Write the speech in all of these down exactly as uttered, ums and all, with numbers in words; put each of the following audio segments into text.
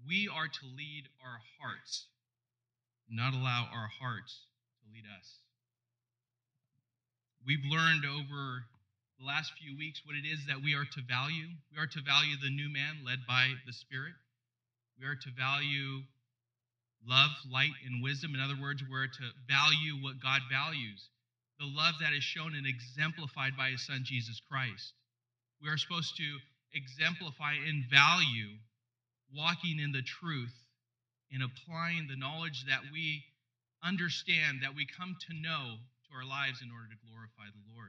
we are to lead our hearts, not allow our hearts to lead us. We've learned over the last few weeks what it is that we are to value. We are to value the new man led by the Spirit. We are to value love, light, and wisdom. In other words, we're to value what God values, the love that is shown and exemplified by his Son, Jesus Christ. We are supposed to exemplify and value walking in the truth and applying the knowledge that we understand, that we come to know to our lives in order to glorify the Lord.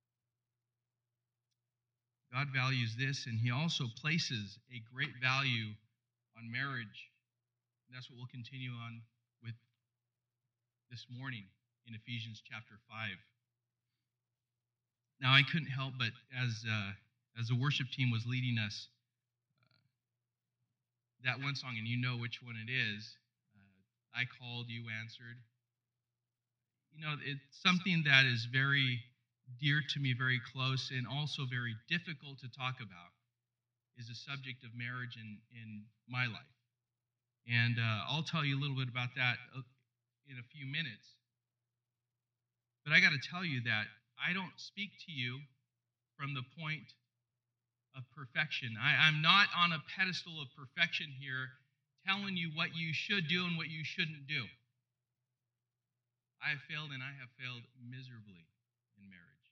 God values this, and he also places a great value on marriage. And that's what we'll continue on with this morning in Ephesians chapter five. Now, I couldn't help but, as uh, as the worship team was leading us, uh, that one song, and you know which one it is, uh, I called, you answered. You know, it's something that is very dear to me, very close, and also very difficult to talk about, is the subject of marriage in, in my life. And uh, I'll tell you a little bit about that in a few minutes. But I got to tell you that I don't speak to you from the point of perfection. I, I'm not on a pedestal of perfection here telling you what you should do and what you shouldn't do. I have failed, and I have failed miserably in marriage.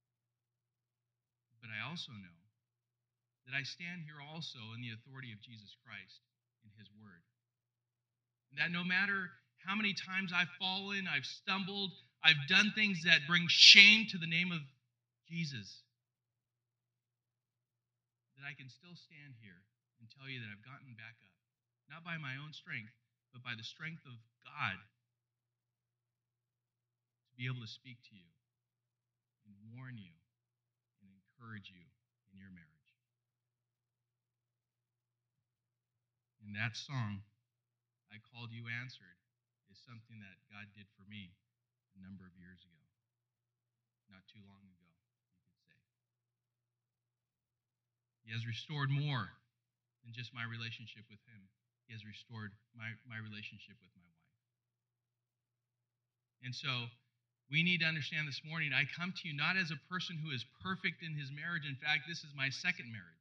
But I also know that I stand here also in the authority of Jesus Christ in his word. And that no matter how many times I've fallen, I've stumbled, I've done things that bring shame to the name of Jesus, that I can still stand here and tell you that I've gotten back up, not by my own strength, but by the strength of God, to be able to speak to you and warn you and encourage you in your marriage. And that song, I Called, You Answered, is something that God did for me a number of years ago. Not too long ago, you could say. He has restored more than just my relationship with him. He has restored my, my relationship with my wife. And so, we need to understand this morning, I come to you not as a person who is perfect in his marriage. In fact, this is my second marriage.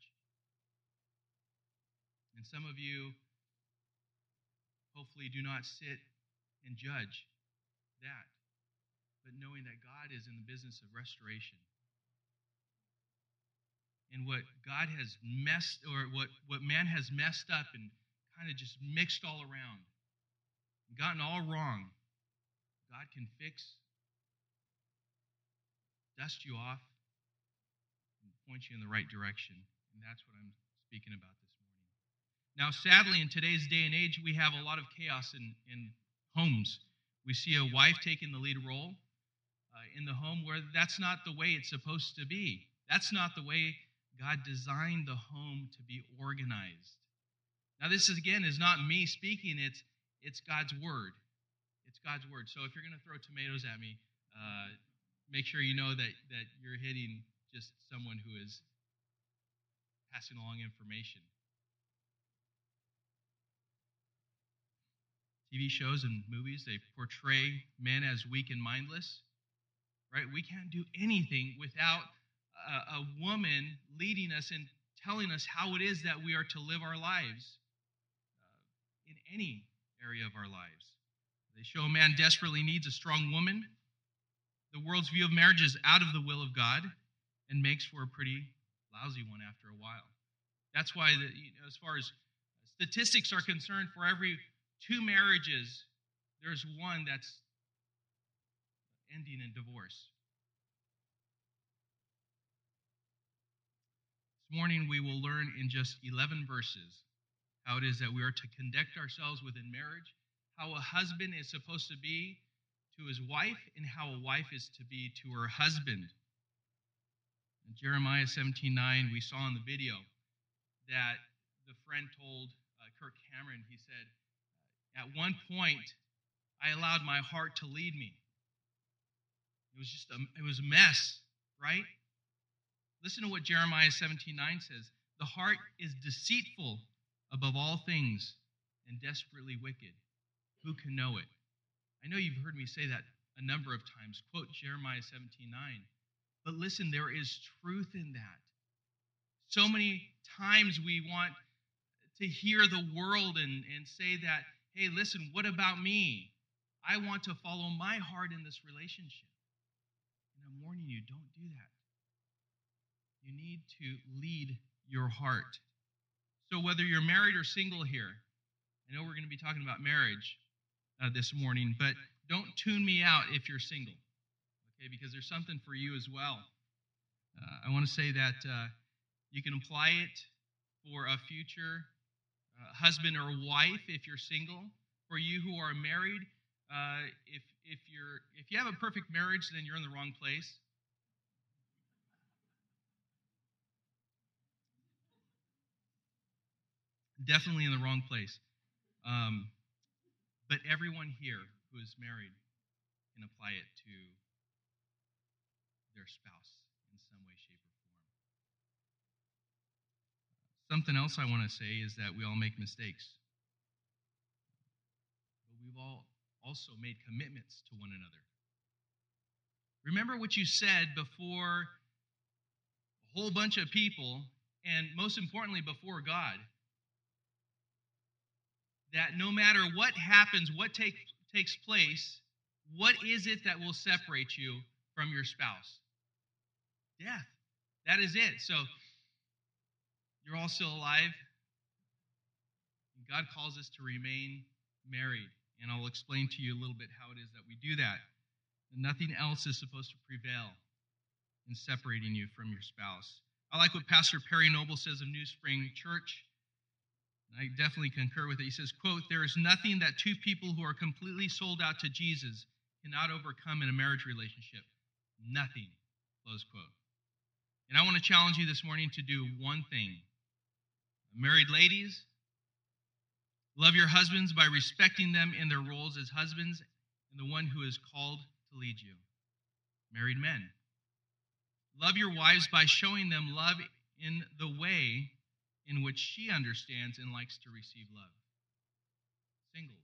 And some of you hopefully do not sit and judge that, but knowing that God is in the business of restoration. And what God has messed, or what, what man has messed up and kind of just mixed all around, and gotten all wrong, God can fix, dust you off, and point you in the right direction. And that's what I'm speaking about this morning. Now, sadly, in today's day and age, we have a lot of chaos in, in homes. We see a wife taking the lead role uh, in the home where that's not the way it's supposed to be. That's not the way God designed the home to be organized. Now, this is, again, is not me speaking. It's it's God's word. It's God's word. So if you're going to throw tomatoes at me, uh, make sure you know that, that you're hitting just someone who is passing along information. T V shows and movies, they portray men as weak and mindless, right? We can't do anything without a, a woman leading us and telling us how it is that we are to live our lives uh, in any area of our lives. They show a man desperately needs a strong woman. The world's view of marriage is out of the will of God and makes for a pretty lousy one after a while. That's why, the, you know, as far as statistics are concerned, for every two marriages, there's one that's ending in divorce. This morning we will learn in just eleven verses how it is that we are to conduct ourselves within marriage, how a husband is supposed to be to his wife, and how a wife is to be to her husband. In Jeremiah seventeen nine, we saw in the video that the friend told uh, Kirk Cameron, he said, at one point, I allowed my heart to lead me. It was just a, it was a mess, right? Listen to what Jeremiah seventeen nine says. The heart is deceitful above all things and desperately wicked. Who can know it? I know you've heard me say that a number of times. Quote Jeremiah seventeen nine. But listen, there is truth in that. So many times we want to hear the world and, and say that, hey, listen, what about me? I want to follow my heart in this relationship. And I'm warning you, don't do that. You need to lead your heart. So whether you're married or single here, I know we're going to be talking about marriage uh, this morning, but don't tune me out if you're single, okay, because there's something for you as well. Uh, I want to say that uh, you can apply it for a future uh, husband or wife if you're single. For you who are married, uh, if if you're if you have a perfect marriage, then you're in the wrong place. Definitely in the wrong place. Um, but everyone here who is married can apply it to their spouse in some way, shape, or form. Something else I want to say is that we all make mistakes. But we've all also made commitments to one another. Remember what you said before a whole bunch of people, and most importantly, before God. That no matter what happens, what take, takes place, what is it that will separate you from your spouse? Death. That is it. So, you're all still alive. God calls us to remain married. And I'll explain to you a little bit how it is that we do that. And nothing else is supposed to prevail in separating you from your spouse. I like what Pastor Perry Noble says of New Spring Church. I definitely concur with it. He says, quote, there is nothing that two people who are completely sold out to Jesus cannot overcome in a marriage relationship. Nothing, close quote. And I want to challenge you this morning to do one thing. Married ladies, love your husbands by respecting them in their roles as husbands and the one who is called to lead you. Married men, love your wives by showing them love in the way in which she understands and likes to receive love. Singles,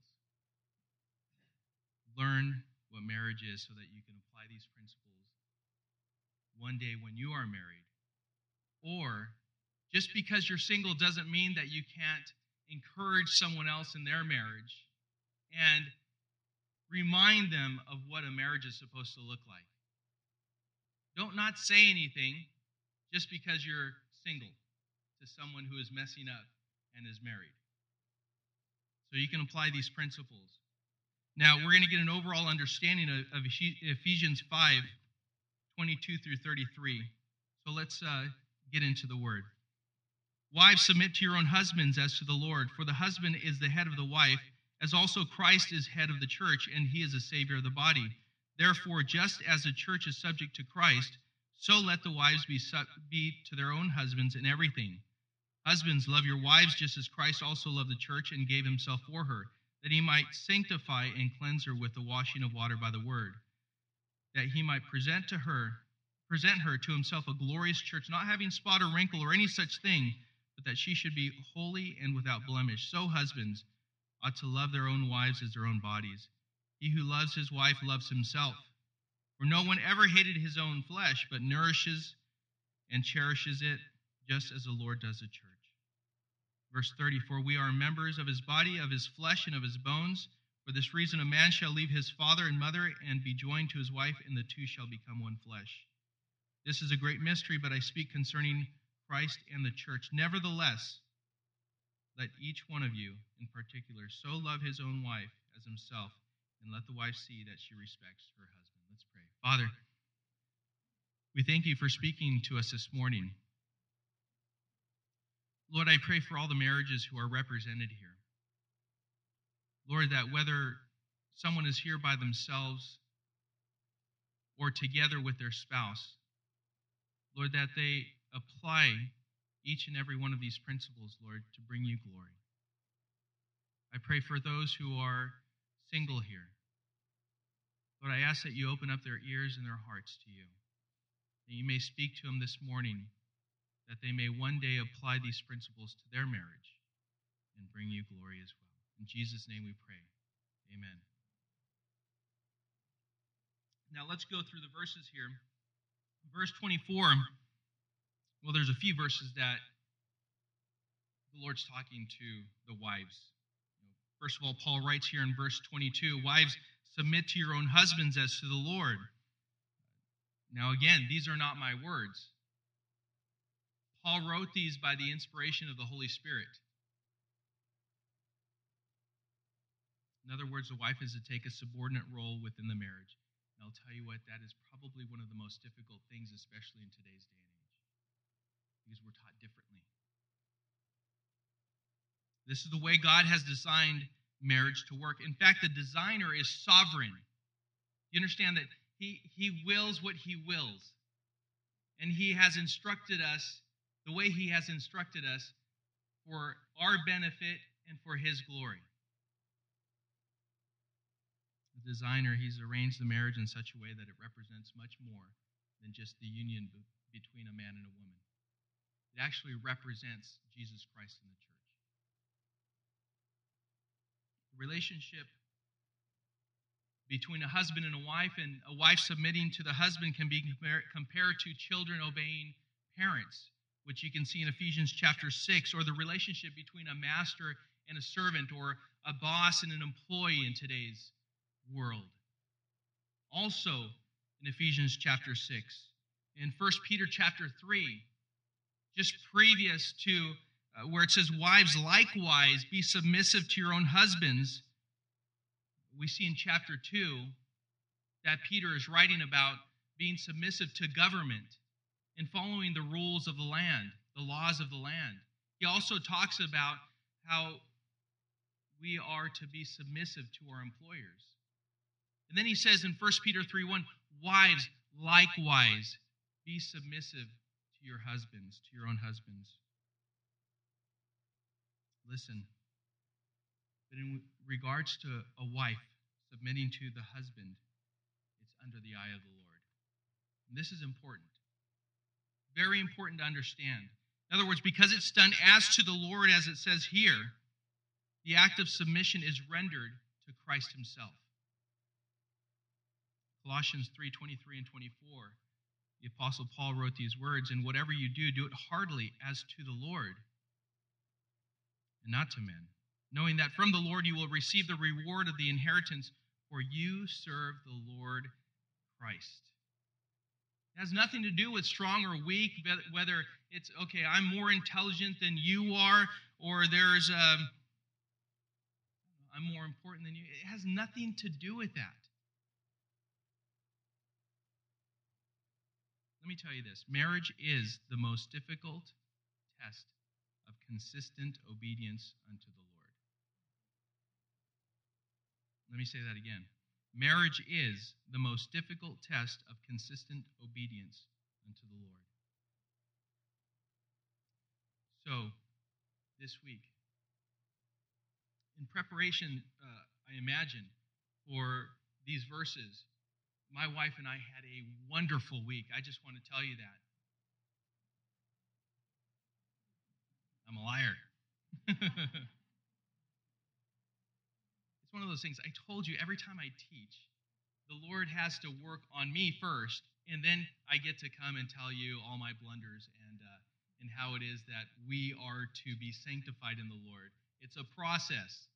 learn what marriage is so that you can apply these principles one day when you are married. Or, just because you're single doesn't mean that you can't encourage someone else in their marriage and remind them of what a marriage is supposed to look like. Don't not say anything just because you're single to someone who is messing up and is married. So you can apply these principles. Now, we're going to get an overall understanding of, of Ephesians five, twenty-two through thirty-three. So let's uh, get into the word. Wives, submit to your own husbands as to the Lord, for the husband is the head of the wife, as also Christ is head of the church, and he is the Savior of the body. Therefore, just as the church is subject to Christ, so let the wives be, su- be to their own husbands in everything. Husbands, love your wives just as Christ also loved the church and gave himself for her, that he might sanctify and cleanse her with the washing of water by the word, that he might present to her, present her to himself a glorious church, not having spot or wrinkle or any such thing, but that she should be holy and without blemish. So husbands ought to love their own wives as their own bodies. He who loves his wife loves himself. For no one ever hated his own flesh, but nourishes and cherishes it, just as the Lord does the church. Verse thirty, for we are members of his body, of his flesh, and of his bones. For this reason a man shall leave his father and mother and be joined to his wife, and the two shall become one flesh. This is a great mystery, but I speak concerning Christ and the church. Nevertheless, let each one of you in particular so love his own wife as himself, and let the wife see that she respects her husband. Let's pray. Father, we thank you for speaking to us this morning. Lord, I pray for all the marriages who are represented here. Lord, that whether someone is here by themselves or together with their spouse, Lord, that they apply each and every one of these principles, Lord, to bring you glory. I pray for those who are single here. Lord, I ask that you open up their ears and their hearts to you, that you may speak to them this morning, that they may one day apply these principles to their marriage and bring you glory as well. In Jesus' name we pray. Amen. Now let's go through the verses here. Verse twenty-four, well, there's a few verses that the Lord's talking to the wives. First of all, Paul writes here in verse twenty-two, wives, submit to your own husbands as to the Lord. Now again, these are not my words. Paul wrote these by the inspiration of the Holy Spirit. In other words, the wife is to take a subordinate role within the marriage. And I'll tell you what, that is probably one of the most difficult things, especially in today's day and age, because we're taught differently. This is the way God has designed marriage to work. In fact, the designer is sovereign. You understand that he, he wills what he wills. And he has instructed us the way he has instructed us for our benefit and for his glory. The designer, he's arranged the marriage in such a way that it represents much more than just the union between a man and a woman. It actually represents Jesus Christ in the church. The relationship between a husband and a wife, and a wife submitting to the husband, can be compared to children obeying parents, which you can see in Ephesians chapter six, or the relationship between a master and a servant, or a boss and an employee in today's world. Also in Ephesians chapter six, in First Peter chapter three, just previous to uh, where it says, wives, likewise, be submissive to your own husbands, we see in chapter two that Peter is writing about being submissive to government and following the rules of the land, the laws of the land. He also talks about how we are to be submissive to our employers. And then he says in First Peter three one, wives, likewise, be submissive to your husbands, to your own husbands. Listen, but in regards to a wife submitting to the husband, it's under the eye of the Lord. And this is important. Very important to understand. In other words, because it's done as to the Lord, as it says here, the act of submission is rendered to Christ himself. Colossians three twenty-three and twenty-four, the Apostle Paul wrote these words, and whatever you do, do it heartily as to the Lord and not to men, knowing that from the Lord you will receive the reward of the inheritance, for you serve the Lord Christ. It has nothing to do with strong or weak, whether it's, okay, I'm more intelligent than you are, or there's, um, I'm more important than you. It has nothing to do with that. Let me tell you this. Marriage is the most difficult test of consistent obedience unto the Lord. Let me say that again. Marriage is the most difficult test of consistent obedience unto the Lord. So, this week, in preparation, uh, I imagine, for these verses, my wife and I had a wonderful week. I just want to tell you that. I'm a liar. It's one of those things. I told you, every time I teach, the Lord has to work on me first, and then I get to come and tell you all my blunders and uh, and how it is that we are to be sanctified in the Lord. It's a process.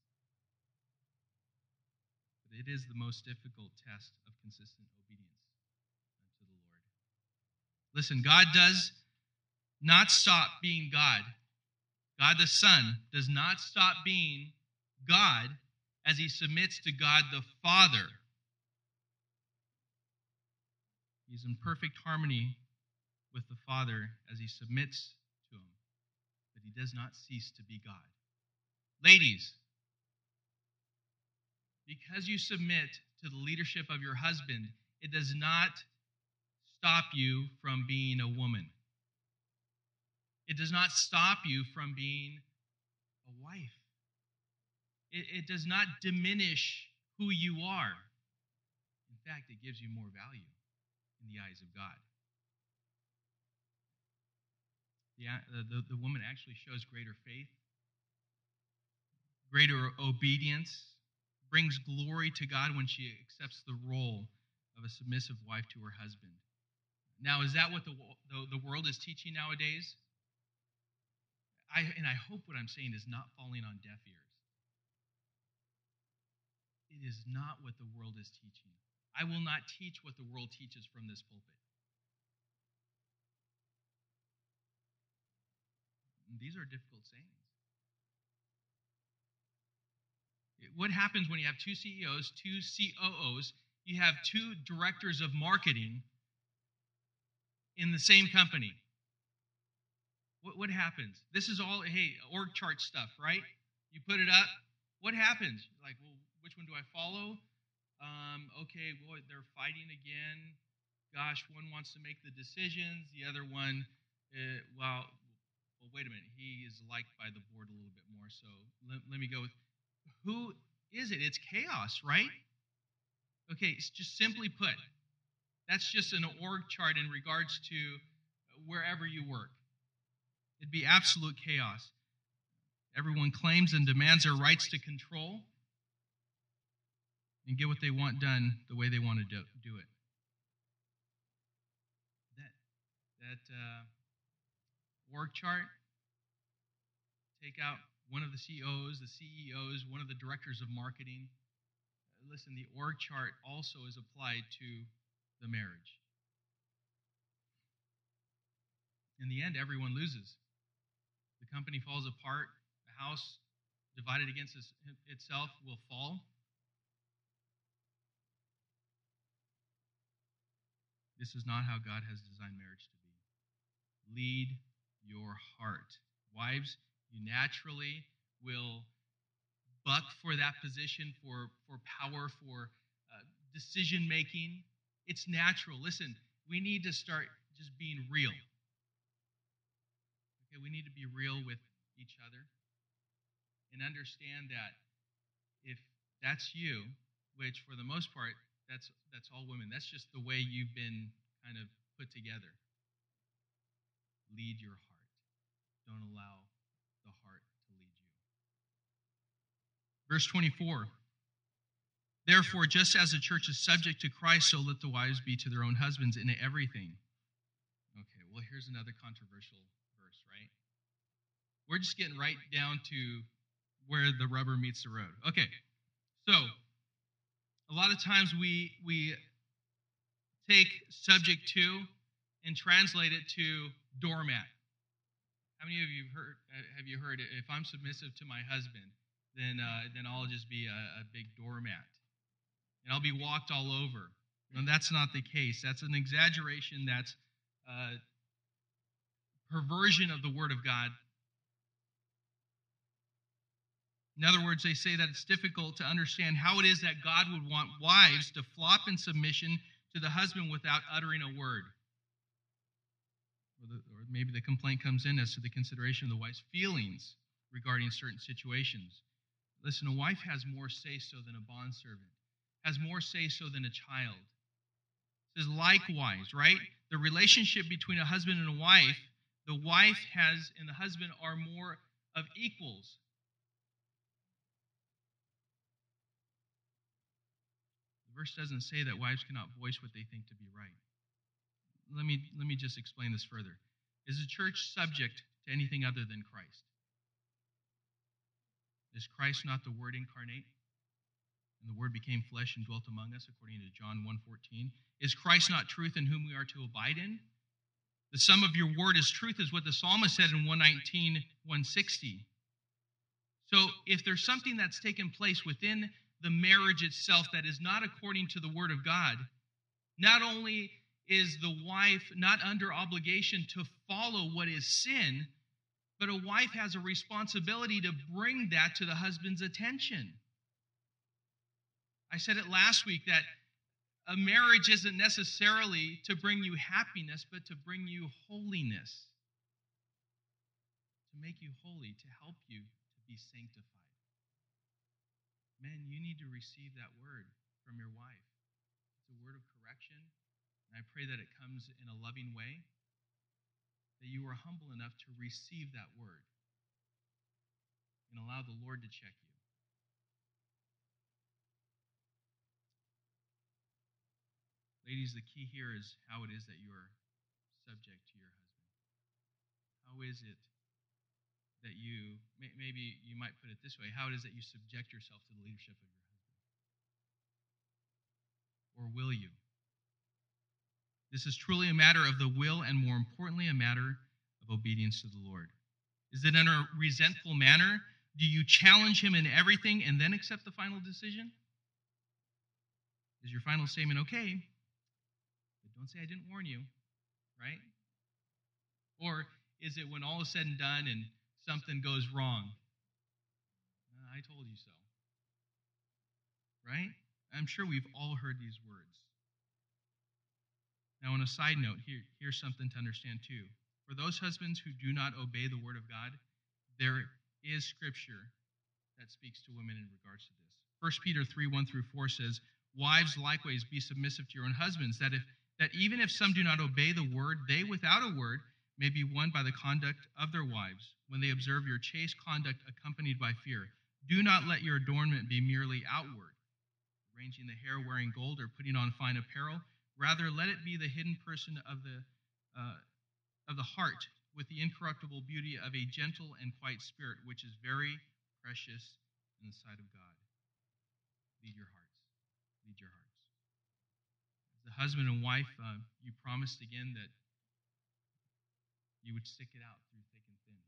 But it is the most difficult test of consistent obedience unto the Lord. Listen, God does not stop being God. God the Son does not stop being God as he submits to God the Father. He's in perfect harmony with the Father as he submits to him. But he does not cease to be God. Ladies, because you submit to the leadership of your husband, it does not stop you from being a woman. It does not stop you from being a wife. It, it does not diminish who you are. In fact, it gives you more value in the eyes of God. The, the, the woman actually shows greater faith, greater obedience, brings glory to God when she accepts the role of a submissive wife to her husband. Now, is that what the, the, the world is teaching nowadays? I, and I hope what I'm saying is not falling on deaf ears. It is not what the world is teaching. I will not teach what the world teaches from this pulpit. And these are difficult sayings. What happens when you have two C E Os, two C O Os, you have two directors of marketing in the same company? What, what happens? This is all, hey, org chart stuff, right? You put it up. What happens? You're like, well, which one do I follow? Um, okay, boy, they're fighting again. Gosh, one wants to make the decisions. The other one, uh, well, well, wait a minute. He is liked by the board a little bit more. So let, let me go with, who is it? It's chaos, right? Okay, it's just simply put, that's just an org chart in regards to wherever you work. It'd be absolute chaos. Everyone claims and demands their rights to control and get what they want done the way they want to do, do it. That, that uh, org chart, take out one of the C E Os, the C E Os, one of the directors of marketing. Listen, the org chart also is applied to the marriage. In the end, everyone loses. The company falls apart. The house divided against itself will fall. This is not how God has designed marriage to be. Lead your heart. Wives, you naturally will buck for that position, for, for power, for uh, decision-making. It's natural. Listen, we need to start just being real. Okay, we need to be real with each other and understand that if that's you, which for the most part, that's that's all women. That's just the way you've been kind of put together. Lead your heart. Don't allow the heart to lead you. Verse twenty-four. Therefore, just as the church is subject to Christ, so let the wives be to their own husbands in everything. Okay, well, here's another controversial verse, right? We're just getting right down to where the rubber meets the road. Okay, so a lot of times we we take subject to and translate it to doormat. How many of you have heard? Have you heard? If I'm submissive to my husband, then uh, then I'll just be a, a big doormat, and I'll be walked all over. And that's not the case. That's an exaggeration. That's a perversion of the Word of God. In other words, they say that it's difficult to understand how it is that God would want wives to flop in submission to the husband without uttering a word. Or, the, or maybe the complaint comes in as to the consideration of the wife's feelings regarding certain situations. Listen, a wife has more say-so than a bondservant, has more say-so than a child. It says likewise, right? The relationship between a husband and a wife, the wife has and the husband are more of equals. Verse doesn't say that wives cannot voice what they think to be right. Let me, let me just explain this further. Is the church subject to anything other than Christ? Is Christ not the Word incarnate? And the Word became flesh and dwelt among us, according to John one fourteen. Is Christ not truth in whom we are to abide in? The sum of your word is truth, is what the psalmist said in one nineteen, one sixty. So if there's something that's taken place within the marriage itself that is not according to the Word of God, not only is the wife not under obligation to follow what is sin, but a wife has a responsibility to bring that to the husband's attention. I said it last week that a marriage isn't necessarily to bring you happiness, but to bring you holiness. To make you holy, to help you to be sanctified. Men, you need to receive that word from your wife. It's a word of correction, and I pray that it comes in a loving way, that you are humble enough to receive that word and allow the Lord to check you. Ladies, the key here is how it is that you are subject to your husband. How is it that you, maybe you might put it this way, how it is that you subject yourself to the leadership of your husband? Or will you? This is truly a matter of the will and, more importantly, a matter of obedience to the Lord. Is it in a resentful manner? Do you challenge him in everything and then accept the final decision? Is your final statement, okay, but don't say I didn't warn you, right? Or is it when all is said and done and something goes wrong? I told you so. Right? I'm sure we've all heard these words. Now, on a side note, here, here's something to understand too. For those husbands who do not obey the word of God, there is scripture that speaks to women in regards to this. First Peter three, one through four says, wives, likewise, be submissive to your own husbands, that if that even if some do not obey the word, they without a word may be won by the conduct of their wives, when they observe your chaste conduct accompanied by fear. Do not let your adornment be merely outward, arranging the hair, wearing gold, or putting on fine apparel. Rather, let it be the hidden person of the uh, of the heart, with the incorruptible beauty of a gentle and quiet spirit, which is very precious in the sight of God. Lead your hearts. Lead your hearts. As the husband and wife, uh, you promised again that you would stick it out through thick and thin.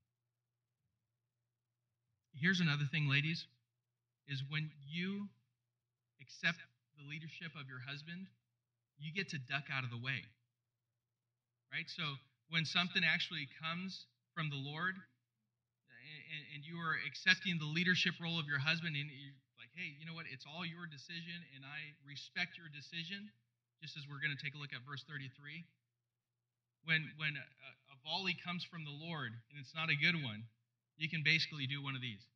Here's another thing, ladies, is when you accept the leadership of your husband, you get to duck out of the way. Right? So when something actually comes from the Lord and, and you are accepting the leadership role of your husband, and you're like, hey, you know what? It's all your decision, and I respect your decision, just as we're going to take a look at verse thirty-three. When, when a, a volley comes from the Lord and it's not a good one, you can basically do one of these.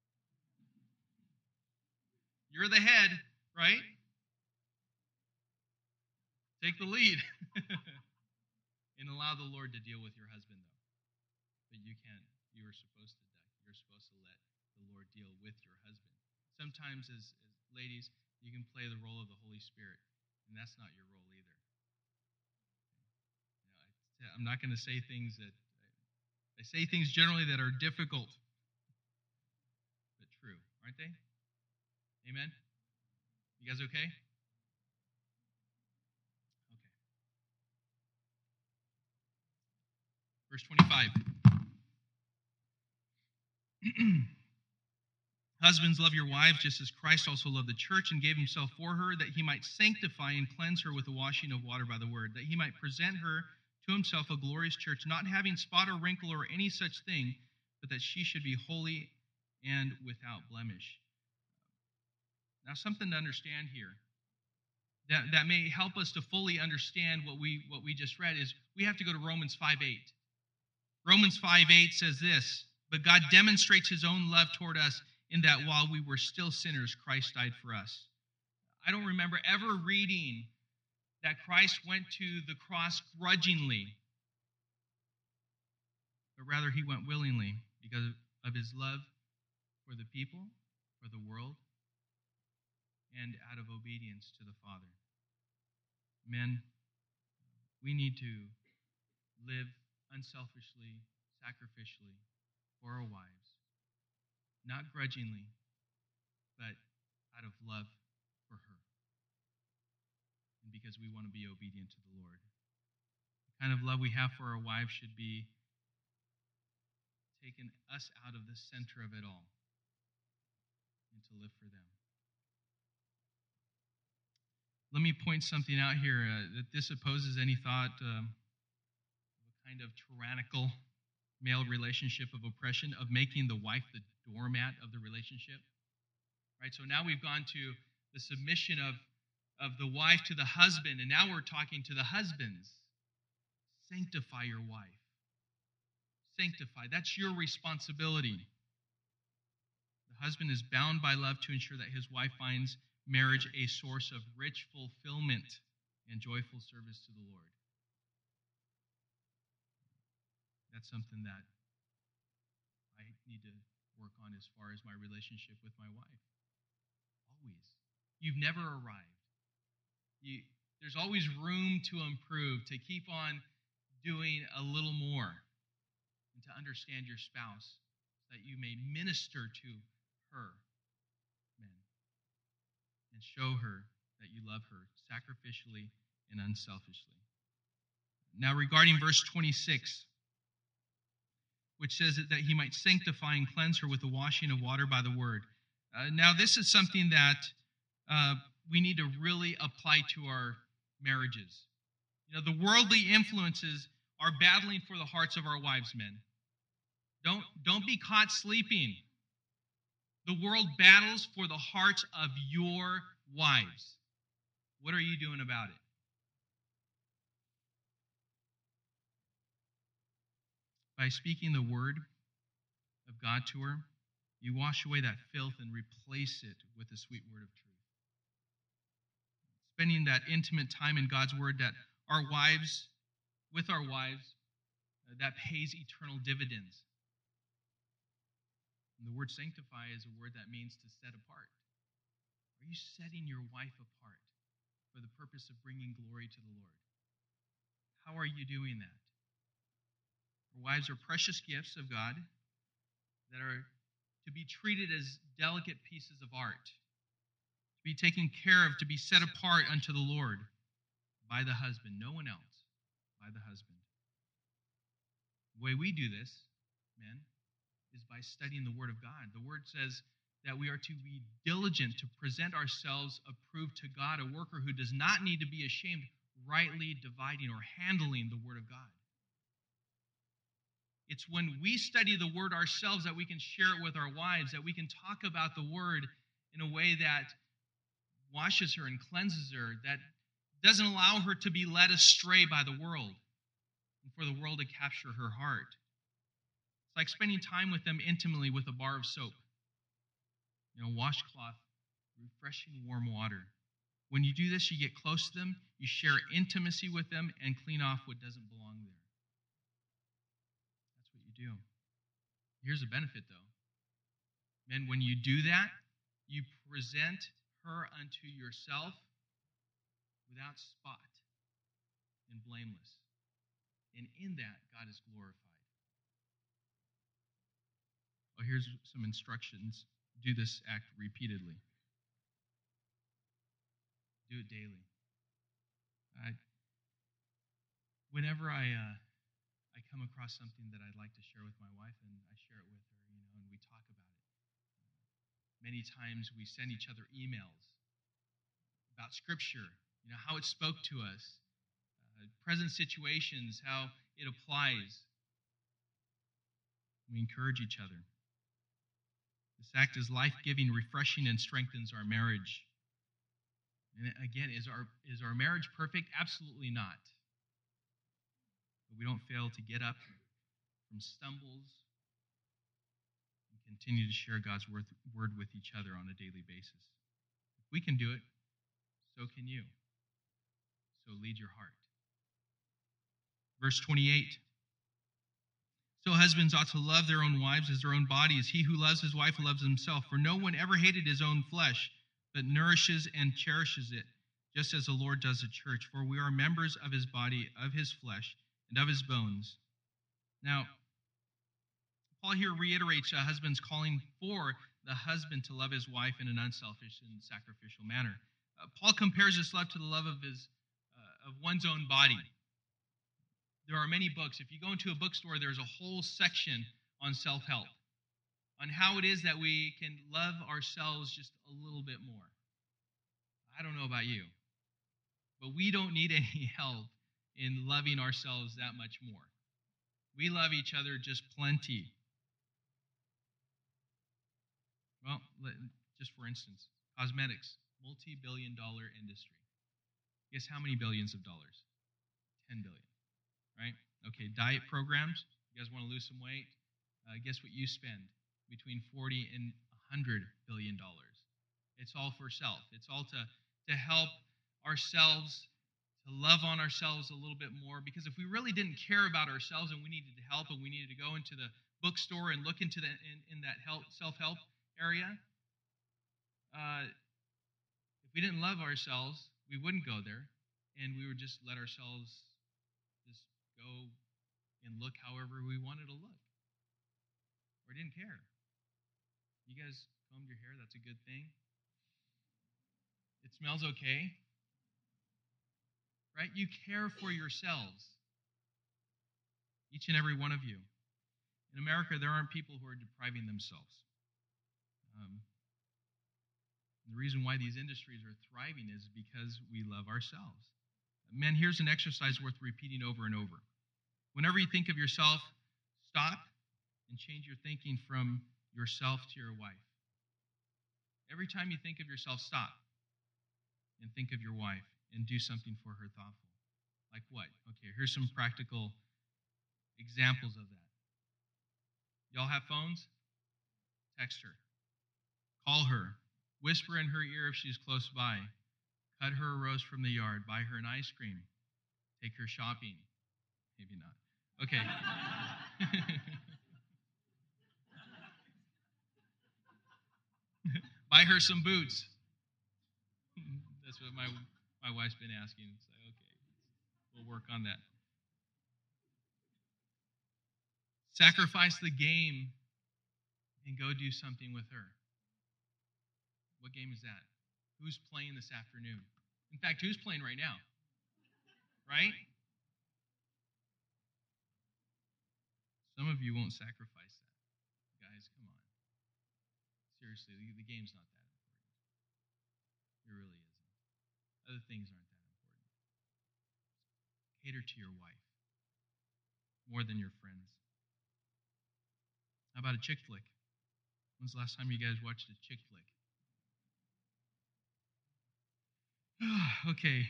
You're the head, right? Take the lead. And allow the Lord to deal with your husband, though. But you can't. You are supposed to duck. You're supposed to let the Lord deal with your husband. Sometimes, as, as ladies, you can play the role of the Holy Spirit, and that's not your role either. You know, I, I'm not going to say things that I say things generally that are difficult, but true, aren't they? Amen. You guys okay? Verse twenty-five. Husbands, love your wives, just as Christ also loved the church and gave himself for her, that he might sanctify and cleanse her with the washing of water by the word, that he might present her to himself a glorious church, not having spot or wrinkle or any such thing, but that she should be holy and without blemish. Now, something to understand here that, that may help us to fully understand what we, what we just read is we have to go to Romans five eight. Romans five eight says this, but God demonstrates his own love toward us in that while we were still sinners, Christ died for us. I don't remember ever reading that Christ went to the cross grudgingly, but rather he went willingly because of his love for the people, for the world, and out of obedience to the Father. Men, we need to live unselfishly, sacrificially for our wives, not grudgingly, but out of love for her, and because we want to be obedient to the Lord. The kind of love we have for our wives should be taking us out of the center of it all and to live for them. Let me point something out here uh, that this opposes any thought um, kind of tyrannical male relationship of oppression, of making the wife the doormat of the relationship. Right? So now we've gone to the submission of, of the wife to the husband, and now we're talking to the husbands. Sanctify your wife. Sanctify. That's your responsibility. The husband is bound by love to ensure that his wife finds marriage a source of rich fulfillment and joyful service to the Lord. That's something that I need to work on as far as my relationship with my wife. Always. You've never arrived. You, there's always room to improve, to keep on doing a little more, and to understand your spouse so that you may minister to her, men, and show her that you love her sacrificially and unselfishly. Now, regarding verse twenty-six, which says that he might sanctify and cleanse her with the washing of water by the word. Uh, now, this is something that uh, we need to really apply to our marriages. You know, the worldly influences are battling for the hearts of our wives, men. Don't, don't be caught sleeping. The world battles for the hearts of your wives. What are you doing about it? By speaking the word of God to her, you wash away that filth and replace it with the sweet word of truth. Spending that intimate time in God's word that our wives, with our wives, uh, that pays eternal dividends. And the word sanctify is a word that means to set apart. Are you setting your wife apart for the purpose of bringing glory to the Lord? How are you doing that? Our wives are precious gifts of God that are to be treated as delicate pieces of art, to be taken care of, to be set apart unto the Lord by the husband, no one else, by the husband. The way we do this, men, is by studying the Word of God. The Word says that we are to be diligent to present ourselves approved to God, a worker who does not need to be ashamed, rightly dividing or handling the Word of God. It's when we study the Word ourselves that we can share it with our wives, that we can talk about the Word in a way that washes her and cleanses her, that doesn't allow her to be led astray by the world and for the world to capture her heart. It's like spending time with them intimately with a bar of soap, you know, washcloth, refreshing warm water. When you do this, you get close to them, you share intimacy with them, and clean off what doesn't belong there. Do. Here's a benefit, though. Men, when you do that, you present her unto yourself without spot and blameless. And in that, God is glorified. Well, here's some instructions. Do this act repeatedly. Do it daily. I, whenever I... Uh, I come across something that I'd like to share with my wife, and I share it with her, you know, and we talk about it. Many times we send each other emails about Scripture, you know, how it spoke to us, uh, present situations, how it applies. We encourage each other. This act is life-giving, refreshing, and strengthens our marriage. And again, is our, is our marriage perfect? Absolutely not. But we don't fail to get up from stumbles and continue to share God's word with each other on a daily basis. If we can do it, so can you. So lead your heart. Verse twenty-eight. So husbands ought to love their own wives as their own bodies. He who loves his wife loves himself. For no one ever hated his own flesh, but nourishes and cherishes it, just as the Lord does the church. For we are members of his body, of his flesh, and of his bones. Now, Paul here reiterates a husband's calling for the husband to love his wife in an unselfish and sacrificial manner. Uh, Paul compares this love to the love of his uh, of one's own body. There are many books. If you go into a bookstore, there's a whole section on self-help, on how it is that we can love ourselves just a little bit more. I don't know about you, but we don't need any help in loving ourselves that much more. We love each other just plenty. Well, just for instance, cosmetics, multi-billion dollar industry. Guess how many billions of dollars? ten billion, right? Okay, diet programs. You guys want to lose some weight? Uh, guess what you spend? Between forty and one hundred billion dollars. It's all for self. It's all to, to help ourselves, to love on ourselves a little bit more, because if we really didn't care about ourselves and we needed help and we needed to go into the bookstore and look into the, in, in that help, self-help area, uh, if we didn't love ourselves, we wouldn't go there. and we would just let ourselves just go and look however we wanted to look, or didn't care. You guys combed your hair, that's a good thing. It smells okay, right? You care for yourselves, each and every one of you. In America, there aren't people who are depriving themselves. Um, the reason why these industries are thriving is because we love ourselves. Men, here's an exercise worth repeating over and over. Whenever you think of yourself, stop and change your thinking from yourself to your wife. Every time you think of yourself, stop and think of your wife and do something for her thoughtful. Like what? Okay, here's some practical examples of that. Y'all have phones? Text her. Call her. Whisper in her ear if she's close by. Cut her a rose from the yard. Buy her an ice cream. Take her shopping. Maybe not. Okay. Buy her some boots. That's what my my wife's been asking. It's like, okay, we'll work on that. Sacrifice the game and go do something with her. What game is that? Who's playing this afternoon? In fact, who's playing right now? Right? Some of you won't sacrifice that. Guys, come on. Seriously, the, the game's not that important. It really isn't. Other things aren't that important. Cater to your wife more than your friends. How about a chick flick? When's the last time you guys watched a chick flick? Okay.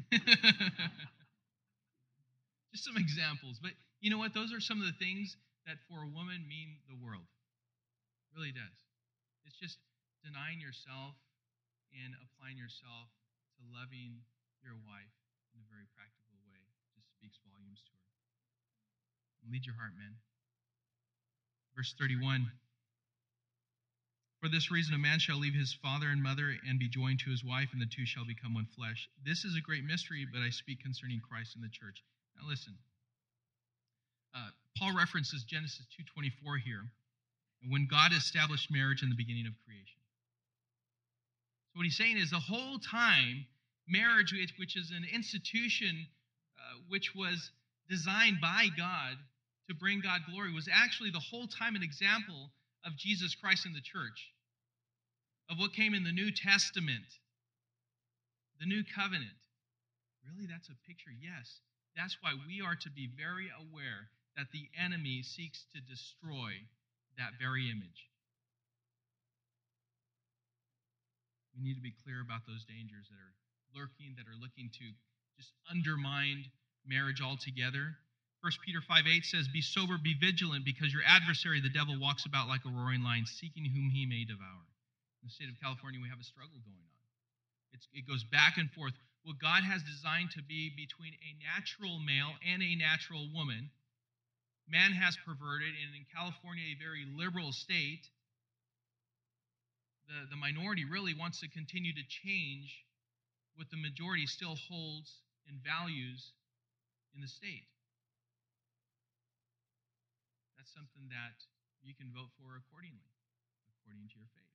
Just some examples. But you know what? Those are some of the things that for a woman mean the world. It really does. It's just denying yourself and applying yourself to loving your wife in a very practical way. It just speaks volumes to her. Lead your heart, man. Verse thirty-one. For this reason, a man shall leave his father and mother and be joined to his wife, and the two shall become one flesh. This is a great mystery, but I speak concerning Christ and the church. Now listen. Uh, Paul references Genesis two twenty-four here, when God established marriage in the beginning of creation. So what he's saying is the whole time, marriage, which is an institution uh, which was designed by God to bring God glory, was actually the whole time an example of Jesus Christ and the church, of what came in the New Testament, the New Covenant. Really, that's a picture? Yes. That's why we are to be very aware that the enemy seeks to destroy that very image. We need to be clear about those dangers that are lurking, that are looking to just undermine marriage altogether. First Peter five eight says, be sober, be vigilant, because your adversary, the devil, walks about like a roaring lion, seeking whom he may devour. In the state of California, we have a struggle going on. It's, it goes back and forth. What God has designed to be between a natural male and a natural woman, man has perverted, and in California, a very liberal state, the, the minority really wants to continue to change what the majority still holds and values in the state. That's something that you can vote for accordingly, according to your faith.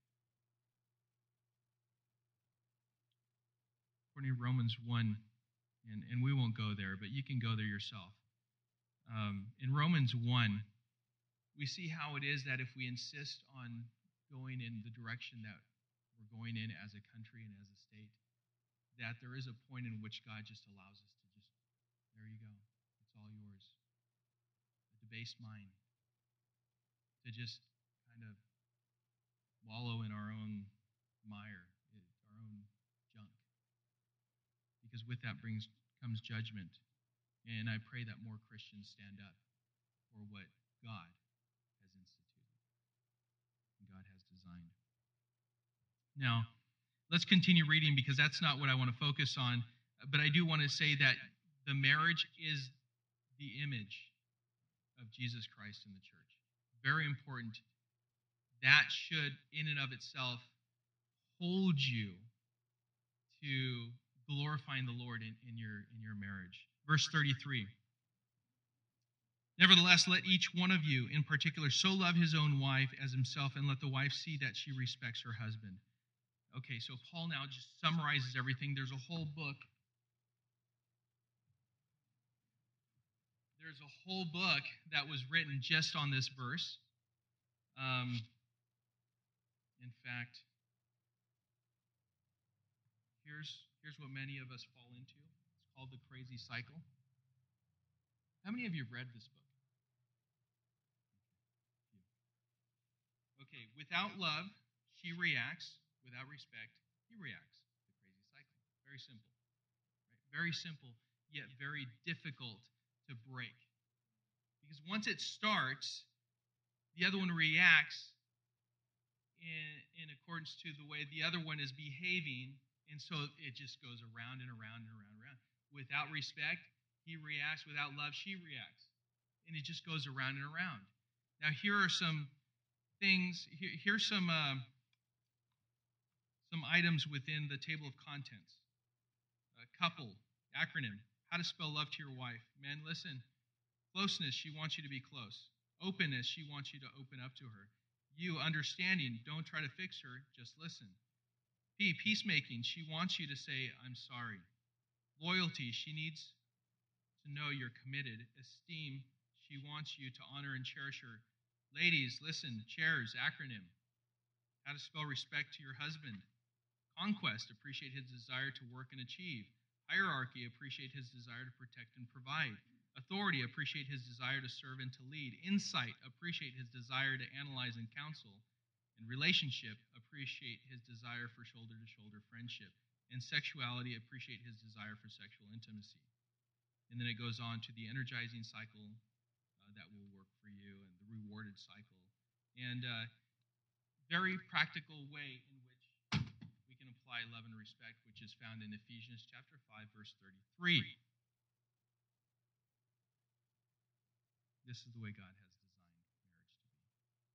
According to Romans one, and, and we won't go there, but you can go there yourself. Um, in Romans one, we see how it is that if we insist on going in the direction that we're going in as a country and as a state, that there is a point in which God just allows us to just, there you go, it's all yours. A debased mind. To just kind of wallow in our own mire, our own junk. Because with that brings comes judgment. And I pray that more Christians stand up for what God has instituted and God has designed. Now, let's continue reading, because that's not what I want to focus on. But I do want to say that the marriage is the image of Jesus Christ in the church. Very important. That should, in and of itself, hold you to glorifying the Lord in, in your in your marriage. Verse thirty-three. Nevertheless, let each one of you in particular so love his own wife as himself, and let the wife see that she respects her husband. Okay, so Paul now just summarizes everything. There's a whole book. There's a whole book that was written just on this verse. Um, in fact, here's, here's what many of us fall into. It's called the crazy cycle. How many of you have read this book? Okay, without love, she reacts. Without respect, he reacts. The crazy cycle. Very simple. Right? Very simple, yet very difficult to break. Because once it starts, the other one reacts in, in accordance to the way the other one is behaving, and so it just goes around and around and around and around. Without respect, he reacts. Without love, she reacts. And it just goes around and around. Now, here are some things, here, here's some... Uh, Some items within the table of contents. Uh, couple, acronym, how to spell love to your wife. Men, listen. Closeness, she wants you to be close. Openness, she wants you to open up to her. You, understanding, don't try to fix her, just listen. P, peacemaking, she wants you to say, I'm sorry. Loyalty, she needs to know you're committed. Esteem, she wants you to honor and cherish her. Ladies, listen. Chairs, acronym, how to spell respect to your husband. Conquest, appreciate his desire to work and achieve. Hierarchy, appreciate his desire to protect and provide. Authority, appreciate his desire to serve and to lead. Insight, appreciate his desire to analyze and counsel. And relationship, appreciate his desire for shoulder-to-shoulder friendship. And sexuality, appreciate his desire for sexual intimacy. And then it goes on to the energizing cycle uh, that will work for you, and the rewarded cycle. And uh, very practical way in which we can apply love and respect, which is found in Ephesians chapter five, verse thirty-three. This is the way God has designed marriage to be.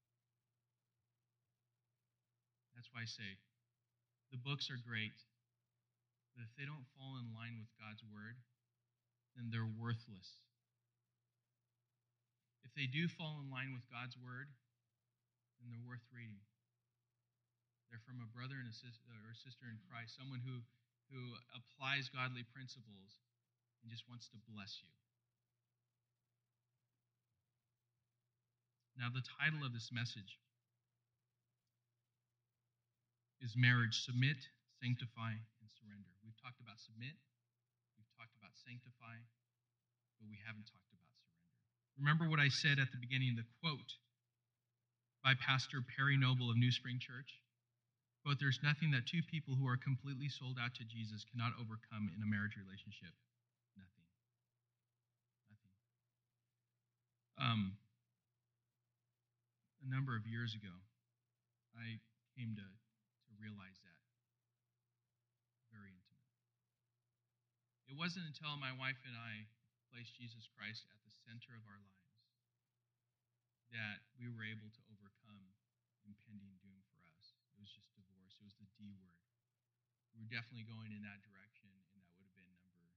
That's why I say the books are great, but if they don't fall in line with God's word, then they're worthless. If they do fall in line with God's word, then they're worth reading. They're from a brother and a sister, or a sister in Christ, someone who, who applies godly principles and just wants to bless you. Now, the title of this message is Marriage: Submit, Sanctify, and Surrender. We've talked about submit, we've talked about sanctify, but we haven't talked about surrender. Remember what I said at the beginning, the quote by Pastor Perry Noble of New Spring Church? Quote, there's nothing that two people who are completely sold out to Jesus cannot overcome in a marriage relationship. Nothing. Nothing. Um, a number of years ago, I came to, to realize that very intimate. It wasn't until my wife and I placed Jesus Christ at the center of our lives that we were able to overcome impending doom for us. It was just divorce. It was the D word. We were definitely going in that direction, and that would have been number two.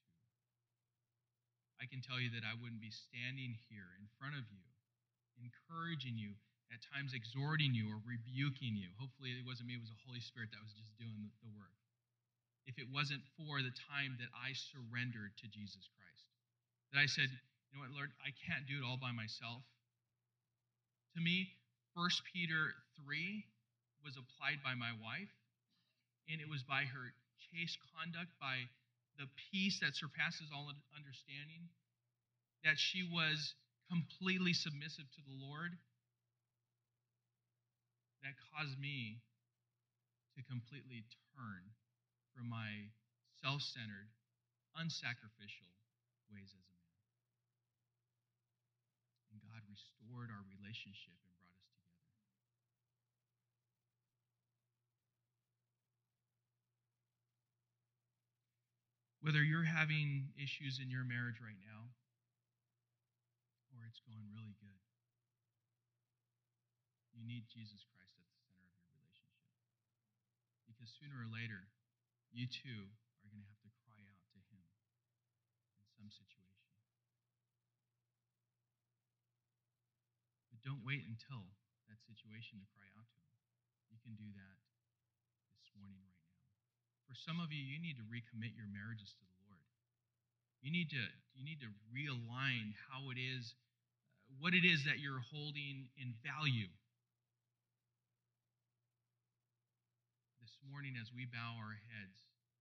I can tell you that I wouldn't be standing here in front of you, encouraging you, at times exhorting you or rebuking you. Hopefully it wasn't me, it was the Holy Spirit that was just doing the, the work. If it wasn't for the time that I surrendered to Jesus Christ, that I said, you know what, Lord, I can't do it all by myself. To me, First Peter three was applied by my wife, and it was by her chaste conduct, by the peace that surpasses all understanding, that she was completely submissive to the Lord, that caused me to completely turn from my self-centered, unsacrificial ways as a man. And God restored our relationship and brought us together. Whether you're having issues in your marriage right now, or it's going really good, you need Jesus Christ at the center of your relationship. Because sooner or later, you too are going to have to cry out to him in some situation. But don't wait until that situation to cry out to him. You can do that this morning right now. For some of you, you need to recommit your marriages to the Lord. You need to, you need to realign how it is, uh, what it is that you're holding in value. This morning, as we bow our heads,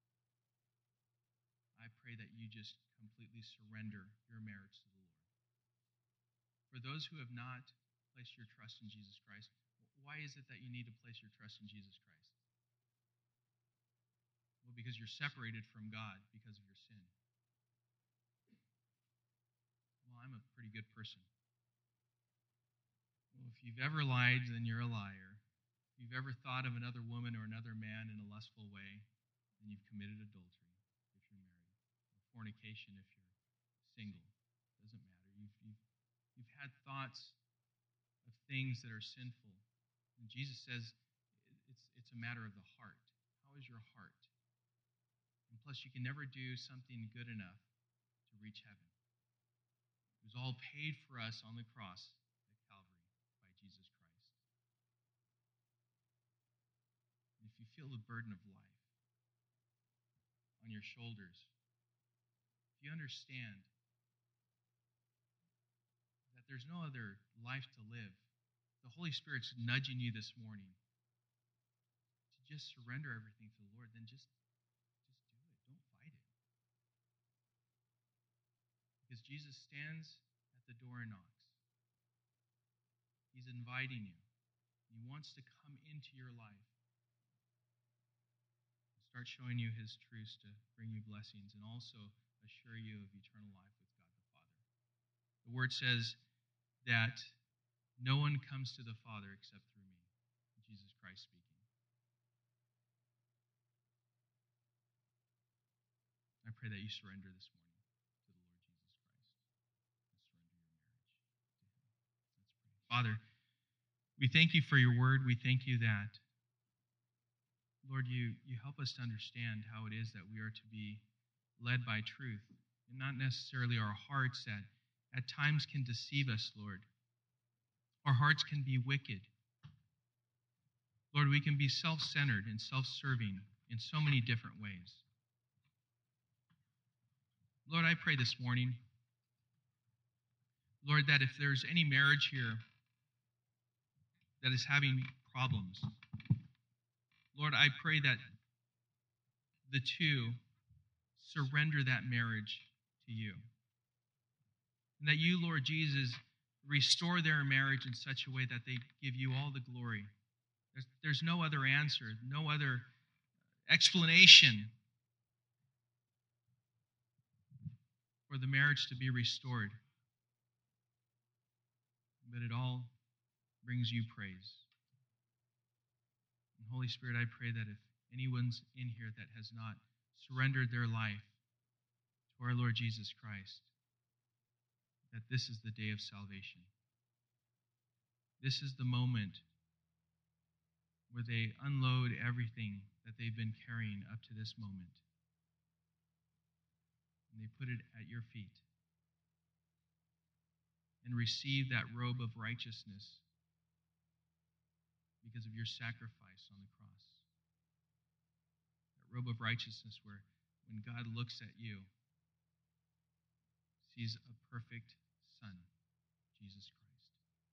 I pray that you just completely surrender your marriage to the Lord. For those who have not placed your trust in Jesus Christ, why is it that you need to place your trust in Jesus Christ? Well, because you're separated from God because of your sin. Well, I'm a pretty good person. Well, if you've ever lied, then you're a liar. If you've ever thought of another woman or another man in a lustful way, then you've committed adultery if you're married. Or fornication if you're single. It doesn't matter. You've, you've, you've had thoughts of things that are sinful. And Jesus says it's, it's a matter of the heart. How is your heart? And plus, you can never do something good enough to reach heaven. It was all paid for us on the cross at Calvary by Jesus Christ. And if you feel the burden of life on your shoulders, if you understand that there's no other life to live, the Holy Spirit's nudging you this morning to just surrender everything to the Lord, then just, just do it. Don't fight it. Because Jesus stands at the door and knocks. He's inviting you. He wants to come into your life and start showing you his truths to bring you blessings and also assure you of eternal life with God the Father. The word says that no one comes to the Father except through me. Jesus Christ speaking. I pray that you surrender this morning to the Lord Jesus Christ and surrender your marriage to him. Let's pray. Father, we thank you for your word. We thank you that, Lord, you, you help us to understand how it is that we are to be led by truth and not necessarily our hearts that at times can deceive us, Lord. Our hearts can be wicked. Lord, we can be self-centered and self-serving in so many different ways. Lord, I pray this morning, Lord, that if there's any marriage here that is having problems, Lord, I pray that the two surrender that marriage to you. And that you, Lord Jesus, restore their marriage in such a way that they give you all the glory. There's, there's no other answer, no other explanation for the marriage to be restored. But it all brings you praise. And Holy Spirit, I pray that if anyone's in here that has not surrendered their life to our Lord Jesus Christ, that this is the day of salvation. This is the moment where they unload everything that they've been carrying up to this moment. And they put it at your feet and receive that robe of righteousness because of your sacrifice on the cross. That robe of righteousness where when God looks at you, sees a perfect Son, Jesus Christ,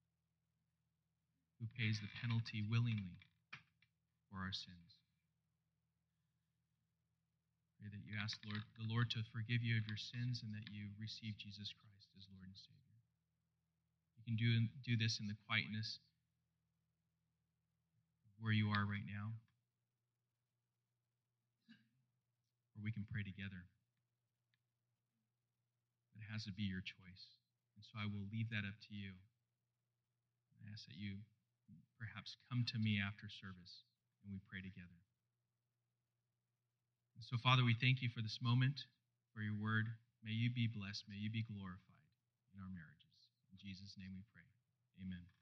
who pays the penalty willingly for our sins. Pray that you ask Lord, the Lord to forgive you of your sins and that you receive Jesus Christ as Lord and Savior. You can do, do this in the quietness of where you are right now, or we can pray together. But it has to be your choice. And so I will leave that up to you. I ask that you perhaps come to me after service and we pray together. And so, Father, we thank you for this moment, for your word. May you be blessed. May you be glorified in our marriages. In Jesus' name we pray. Amen.